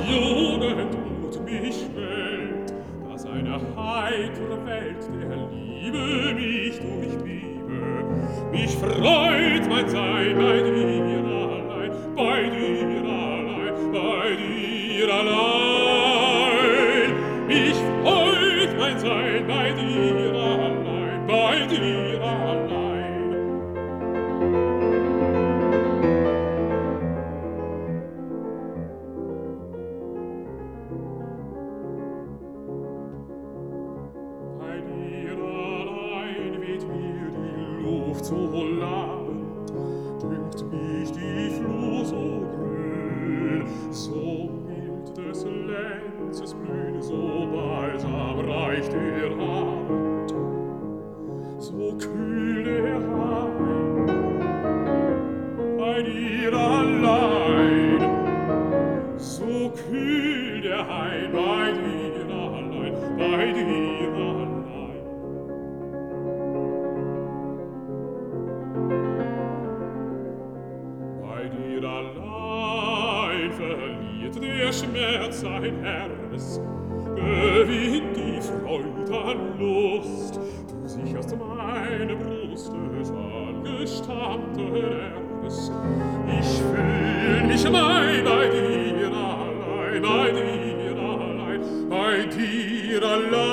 Jugend tut mich hält, dass eine heitere Welt der Liebe mich durchliebe. Mich freut mein Sein bei dir allein, bei dir allein, bei dir allein. Mich freut mein Sein bei dir allein, bei dir allein. Bei dir allein weht mir die Luft so labend, dünkt mich die Flur so grün, so mild des Lenzes Blühen, so balsam reicht der Abend, so kühl der Hain. Bei dir allein, so kühl der Hain, bei dir allein, bei dir allein. Bei dir allein verliert der Schmerz sein Herz, gewinnt die Freude an Lust, du sicherst meine Brust des angestammten Erbes. Ich fühl mich mein bei dir allein, bei dir allein, bei dir allein.